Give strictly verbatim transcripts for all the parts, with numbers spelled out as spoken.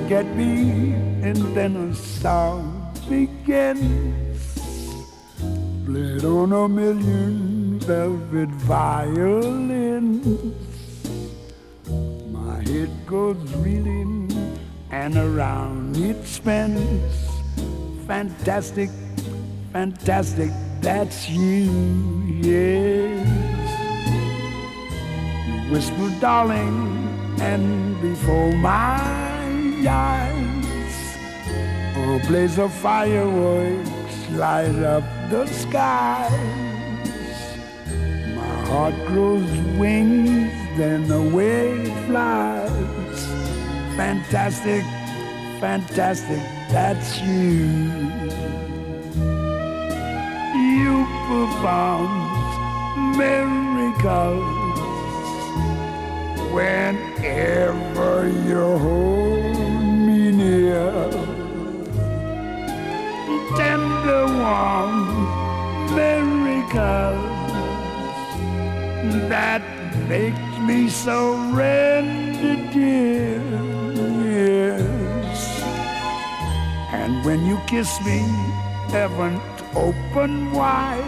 forget me, and then a song begins, played on a million velvet violins. My head goes reeling, and around it spins. Fantastic, fantastic, that's you, yes. You whisper, darling, and before my eyes, a blaze of fireworks light up the skies. My heart grows wings, then away it flies. Fantastic, fantastic, that's you. You perform miracles whenever you hold me near. Tender, warm miracles that makes me surrender, dear. Yes. And when you kiss me, heaven open wide,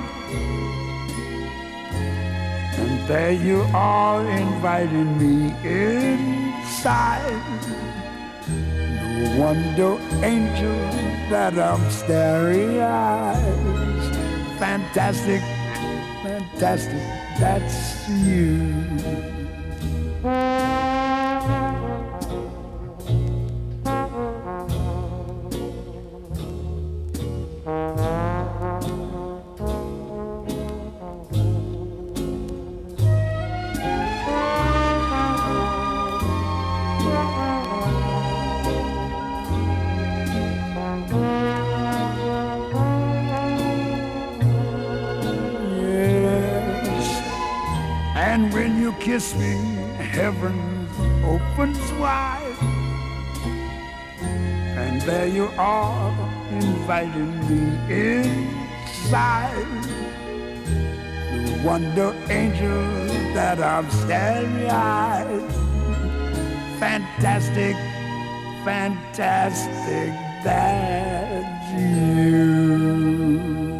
and there you are inviting me inside. No wonder, angel, that I'm starry-eyed. Fantastic, fantastic, that's you. And when you kiss me, heaven opens wide, and there you are, inviting me inside. No wonder, angel, that I'm starry-eyed. Fantastic, fantastic, that's you.